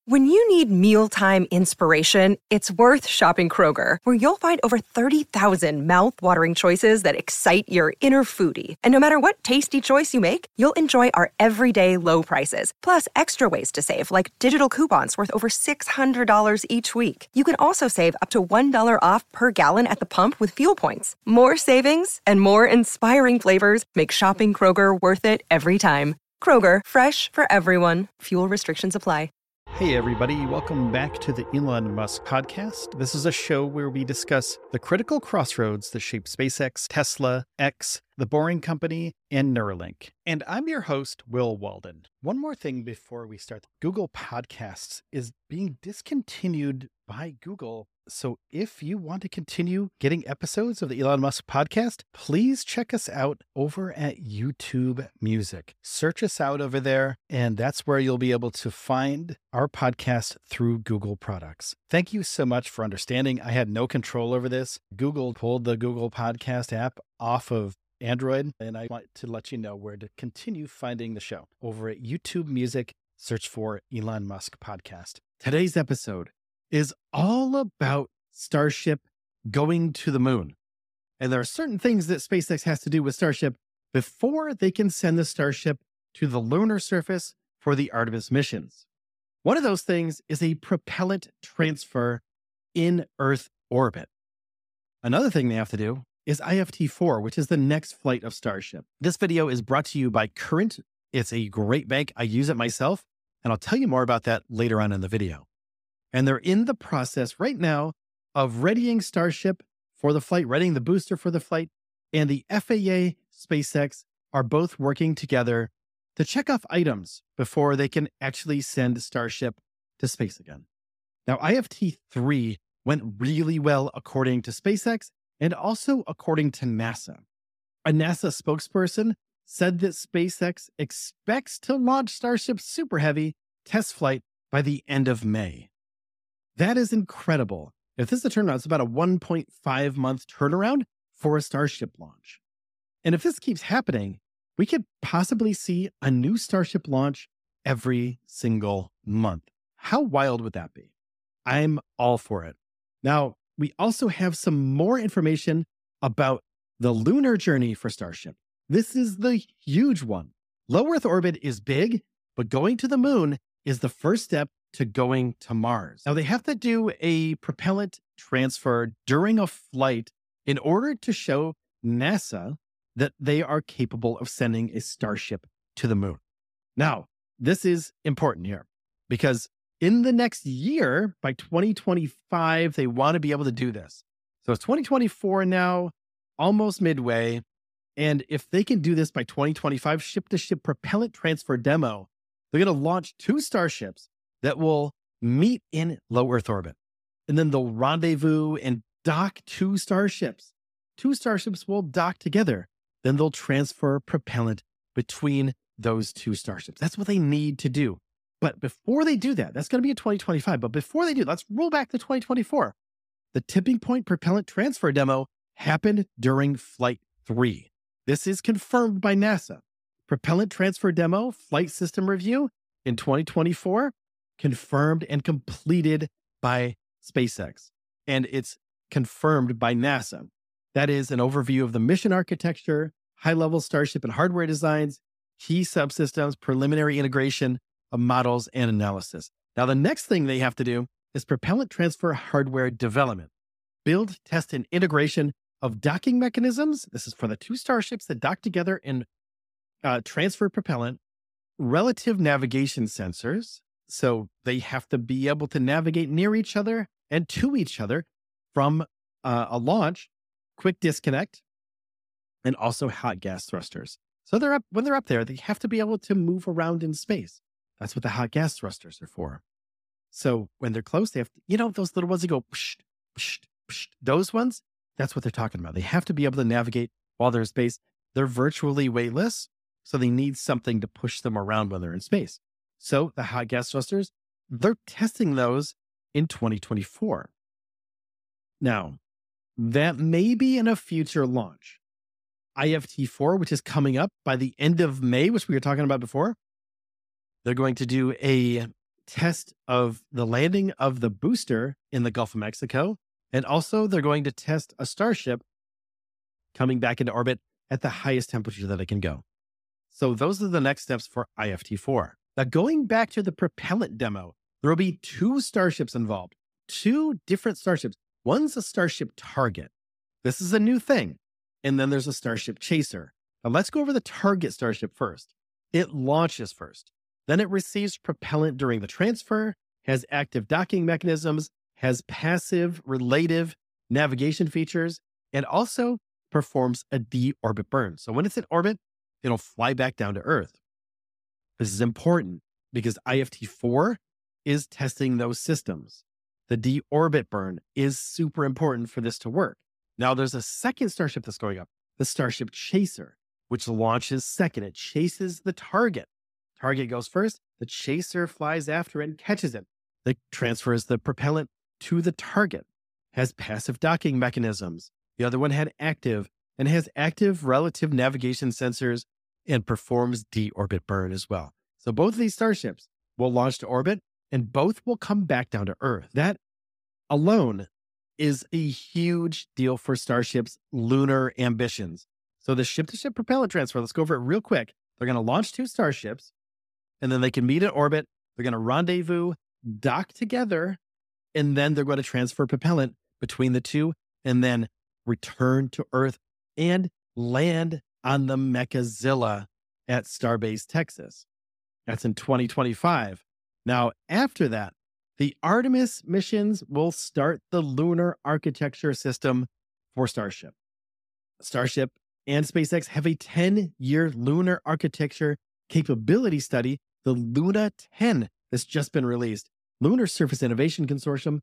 When you need mealtime inspiration, it's worth shopping Kroger, where you'll find over 30,000 mouth-watering choices that excite your inner foodie. And no matter what tasty choice you make, you'll enjoy our everyday low prices, plus extra ways to save, like digital coupons worth over $600 each week. You can also save up to $1 off per gallon at the pump with fuel points. More savings and more inspiring flavors make shopping Kroger worth it every time. Kroger, fresh for everyone. Fuel restrictions apply. Hey everybody, welcome back to the Elon Musk podcast. This is a show where we discuss the critical crossroads that shape SpaceX, Tesla, X, The Boring Company, and Neuralink. And I'm your host, Will Walden. One more thing before we start. Google Podcasts is being discontinued by Google. So if you want to continue getting episodes of the Elon Musk podcast, please check us out over at YouTube Music. Search us out over there, and that's where you'll be able to find our podcast through Google products. Thank you so much for understanding. I had no control over this. Google pulled the Google Podcast app off of Android, and I want to let you know where to continue finding the show. Over at YouTube Music, search for Elon Musk Podcast. Today's episode is all about Starship going to the moon. And there are certain things that SpaceX has to do with Starship before they can send the Starship to the lunar surface for the Artemis missions. One of those things is a propellant transfer in Earth orbit. Another thing they have to do is IFT-4, which is the next flight of Starship. This video is brought to you by Current. It's a great bank. I use it myself, and I'll tell you more about that later on in the video. And they're in the process right now of readying Starship for the flight, readying the booster for the flight, and the FAA, SpaceX are both working together to check off items before they can actually send Starship to space again. Now, IFT-3 went really well according to SpaceX and also according to NASA. A NASA spokesperson said that SpaceX expects to launch Starship Super Heavy test flight by the end of May. That is incredible. If this is a turnaround, it's about a 1.5 month turnaround for a Starship launch. And if this keeps happening, we could possibly see a new Starship launch every single month. How wild would that be? I'm all for it. Now, we also have some more information about the lunar journey for Starship. This is the huge one. Low Earth orbit is big, but going to the moon is the first step to going to Mars. Now, they have to do a propellant transfer during a flight in order to show NASA that they are capable of sending a Starship to the moon. Now, this is important here because in the next year, by 2025, they want to be able to do this. So it's 2024 now, almost midway. And if they can do this by 2025, ship-to-ship propellant transfer demo, they're going to launch 2 Starships that will meet in low Earth orbit. And then they'll rendezvous and dock 2 Starships. 2 Starships will dock together. Then they'll transfer propellant between those 2 Starships. That's what they need to do. But before they do that, that's going to be in 2025. But before they do, let's roll back to 2024. The tipping point propellant transfer demo happened during Flight 3. This is confirmed by NASA. Propellant transfer demo, flight system review in 2024, confirmed and completed by SpaceX. And it's confirmed by NASA. That is an overview of the mission architecture, high-level Starship and hardware designs, key subsystems, preliminary integration of models, and analysis. Now, the next thing they have to do is propellant transfer hardware development. Build, test, and integration of docking mechanisms. This is for the 2 Starships that dock together and transfer propellant, relative navigation sensors. So they have to be able to navigate near each other and to each other from a launch, quick disconnect, and also hot gas thrusters. So when they're up there, they have to be able to move around in space. That's what the hot gas thrusters are for. So when they're close, they have to, those little ones that go, psh, psh, psh, those ones, that's what they're talking about. They have to be able to navigate while they're in space. They're virtually weightless, so they need something to push them around when they're in space. So the hot gas thrusters, they're testing those in 2024. Now, that may be in a future launch. IFT-4, which is coming up by the end of May, which we were talking about before, they're going to do a test of the landing of the booster in the Gulf of Mexico. And also they're going to test a Starship coming back into orbit at the highest temperature that it can go. So those are the next steps for IFT-4. Now, going back to the propellant demo, there will be 2 Starships involved, 2 different Starships. One's a Starship Target. This is a new thing. And then there's a Starship Chaser. Now let's go over the Target Starship first. It launches first. Then it receives propellant during the transfer, has active docking mechanisms, has passive relative navigation features, and also performs a deorbit burn. So when it's in orbit, it'll fly back down to Earth. This is important because IFT-4 is testing those systems. The deorbit burn is super important for this to work. Now there's a second Starship that's going up, the Starship Chaser, which launches second. It chases the target. Target goes first. The Chaser flies after it and catches it. It transfers the propellant to the target, has passive docking mechanisms. The other one had active and has active relative navigation sensors and performs deorbit burn as well. So both of these Starships will launch to orbit and both will come back down to Earth. That alone is a huge deal for Starship's lunar ambitions. So the ship-to-ship propellant transfer, let's go over it real quick. They're going to launch 2 Starships, and then they can meet in orbit. They're going to rendezvous, dock together, and then they're going to transfer propellant between the 2, and then return to Earth and land on the Mechazilla at Starbase, Texas. That's in 2025. Now, after that, the Artemis missions will start the lunar architecture system for Starship. Starship and SpaceX have a 10-year lunar architecture capability study, the Luna 10, that's just been released. Lunar Surface Innovation Consortium,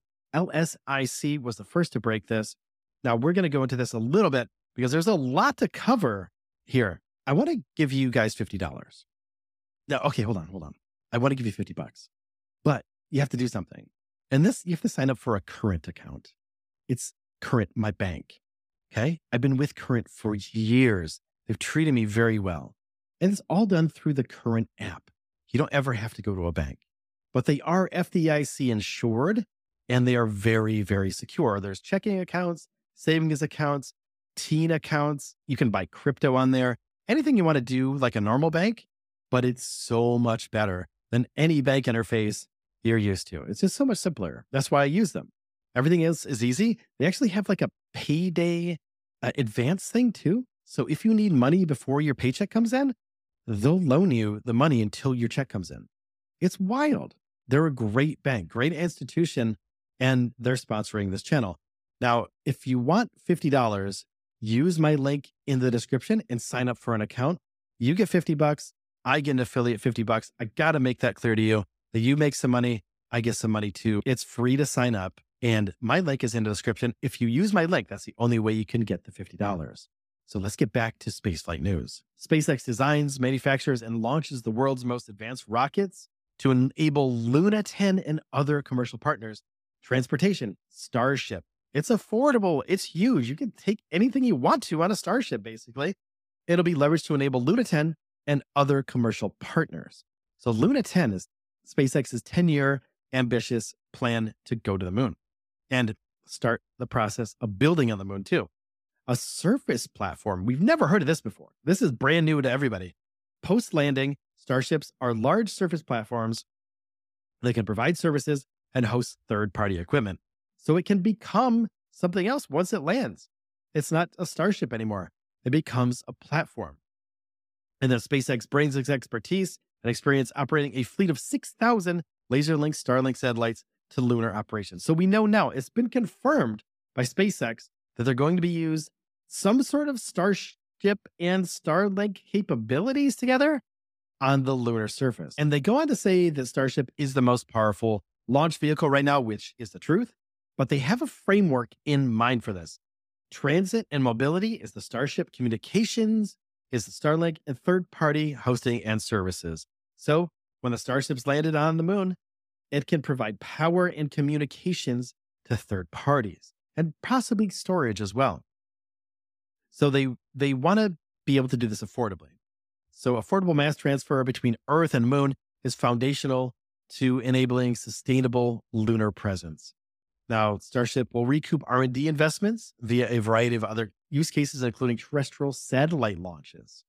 LSIC, was the first to break this. Now, we're going to go into this a little bit because there's a lot to cover here. I want to give you guys $50. Now, okay, hold on. I want to give you $50, but you have to do something. And this, you have to sign up for a Current account. It's Current, my bank. Okay. I've been with Current for years. They've treated me very well. And it's all done through the Current app. You don't ever have to go to a bank, but they are FDIC insured and they are very, very secure. There's checking accounts, savings accounts, teen accounts. You can buy crypto on there, anything you want to do like a normal bank, but it's so much better than any bank interface you're used to. It's just so much simpler. That's why I use them. Everything else is easy. They actually have like a payday advance thing too. So if you need money before your paycheck comes in, they'll loan you the money until your check comes in. It's wild. They're a great bank, great institution, and they're sponsoring this channel. Now, if you want $50, use my link in the description and sign up for an account. You get $50. I get an affiliate $50. I got to make that clear to you that you make some money. I get some money too. It's free to sign up. And my link is in the description. If you use my link, that's the only way you can get the $50. So let's get back to spaceflight news. SpaceX designs, manufactures, and launches the world's most advanced rockets to enable Luna 10 and other commercial partners. Transportation, Starship. It's affordable. It's huge. You can take anything you want to on a Starship, basically. It'll be leveraged to enable Luna 10 and other commercial partners. So Luna 10 is SpaceX's 10-year ambitious plan to go to the moon and start the process of building on the moon too. A surface platform. We've never heard of this before. This is brand new to everybody. Post-landing, Starships are large surface platforms. They can provide services and host third-party equipment. So it can become something else once it lands. It's not a Starship anymore. It becomes a platform. And then SpaceX brings its expertise and experience operating a fleet of 6,000 laser-linked Starlink satellites to lunar operations. So we know now, it's been confirmed by SpaceX that they're going to be used some sort of Starship and Starlink capabilities together on the lunar surface. And they go on to say that Starship is the most powerful launch vehicle right now, which is the truth, but they have a framework in mind for this. Transit and mobility is the Starship, communications is the Starlink, and third-party hosting and services. So when the Starship's landed on the moon, it can provide power and communications to third parties and possibly storage as well. So they want to be able to do this affordably. So affordable mass transfer between Earth and moon is foundational to enabling sustainable lunar presence. Now, Starship will recoup R&D investments via a variety of other use cases, including terrestrial satellite launches.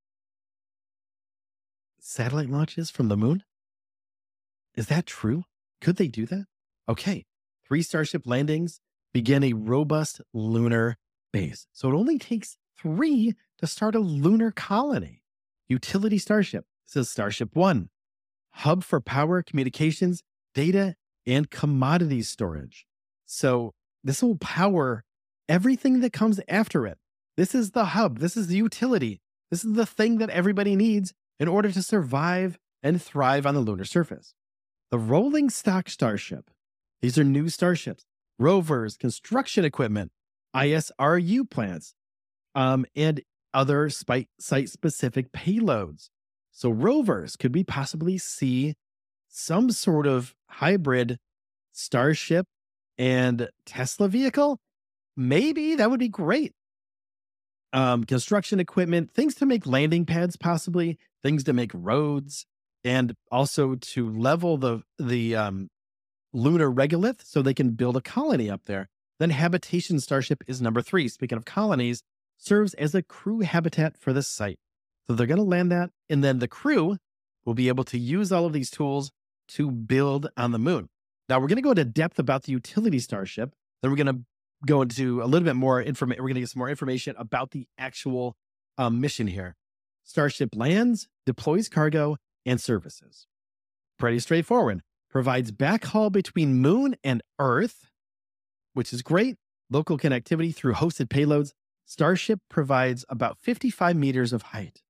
Satellite launches from the moon? Is that true? Could they do that? Okay. 3 Starship landings begin a robust lunar base. So it only takes 3 to start a lunar colony. Utility Starship. This is Starship 1. Hub for power, communications, data, and commodity storage. So this will power everything that comes after it. This is the hub. This is the utility. This is the thing that everybody needs in order to survive and thrive on the lunar surface. The Rolling Stock Starship. These are new starships, rovers, construction equipment, ISRU plants, and other site-specific payloads. So rovers, could we possibly see some sort of hybrid Starship and Tesla vehicle? Maybe. That would be great. Construction equipment, things to make landing pads, possibly things to make roads, and also to level the lunar regolith so they can build a colony up there. Then Habitation Starship is number 3. Speaking of colonies, serves as a crew habitat for the site. So they're going to land that, and then the crew will be able to use all of these tools to build on the moon. Now, we're going to go into depth about the Utility Starship. Then we're going to go into a little bit more information. We're going to get some more information about the actual mission here. Starship lands, deploys cargo, and services. Pretty straightforward. Provides backhaul between Moon and Earth, which is great. Local connectivity through hosted payloads. Starship provides about 55 meters of height.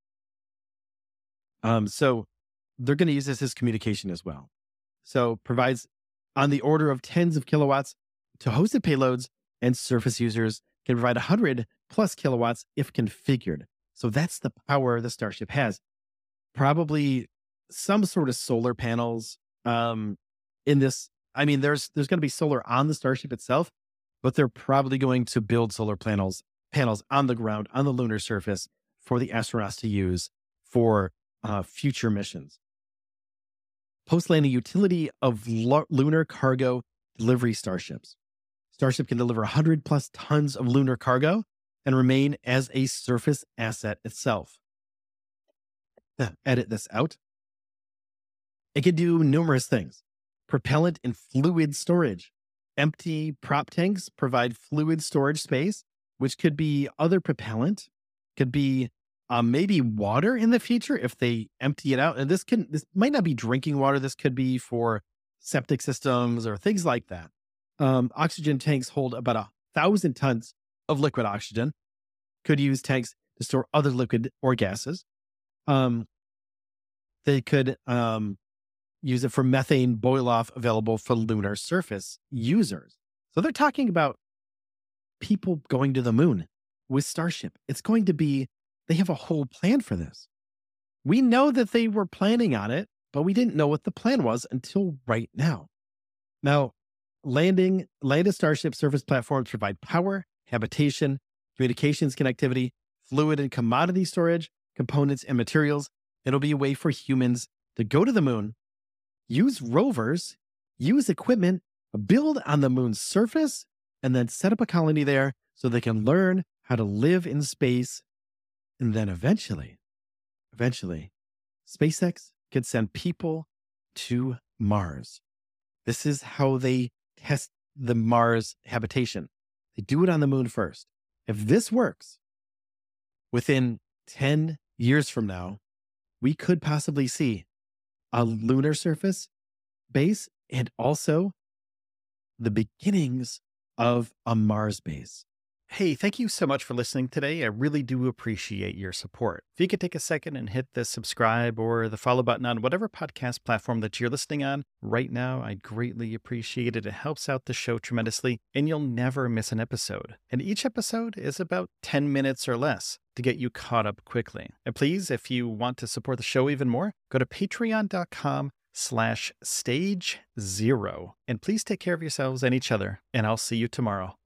So they're going to use this as communication as well. So provides on the order of tens of kilowatts to hosted payloads, and surface users can provide 100 plus kilowatts if configured. So that's the power the Starship has. Probably some sort of solar panels in this. I mean, there's going to be solar on the Starship itself, but they're probably going to build solar panels on the ground, on the lunar surface for the astronauts to use for future missions. Post-landing utility of lunar cargo delivery starships. Starship can deliver 100 plus tons of lunar cargo and remain as a surface asset itself. Edit this out. It can do numerous things. Propellant and fluid storage. Empty prop tanks provide fluid storage space, which could be other propellant, could be maybe water in the future if they empty it out. And this might not be drinking water. This could be for septic systems or things like that. Oxygen tanks hold about 1,000 tons of liquid oxygen. Could use tanks to store other liquid or gases. They could use it for methane boil off available for lunar surface users. So they're talking about people going to the moon with Starship. It's going to be, they have a whole plan for this. We know that they were planning on it, but we didn't know what the plan was until right now. Now, landed Starship surface platforms provide power, habitation, communications connectivity, fluid and commodity storage, components and materials. It'll be a way for humans to go to the moon, use rovers, use equipment, build on the moon's surface, and then set up a colony there so they can learn how to live in space. And then eventually, SpaceX could send people to Mars. This is how they test the Mars habitation. They do it on the moon first. If this works, within 10 years from now, we could possibly see a lunar surface base and also the beginnings of a Mars base. Hey, thank you so much for listening today. I really do appreciate your support. If you could take a second and hit the subscribe or the follow button on whatever podcast platform that you're listening on right now, I'd greatly appreciate it. It helps out the show tremendously, and you'll never miss an episode. And each episode is about 10 minutes or less to get you caught up quickly. And please, if you want to support the show even more, go to patreon.com/stage0. And please take care of yourselves and each other, and I'll see you tomorrow.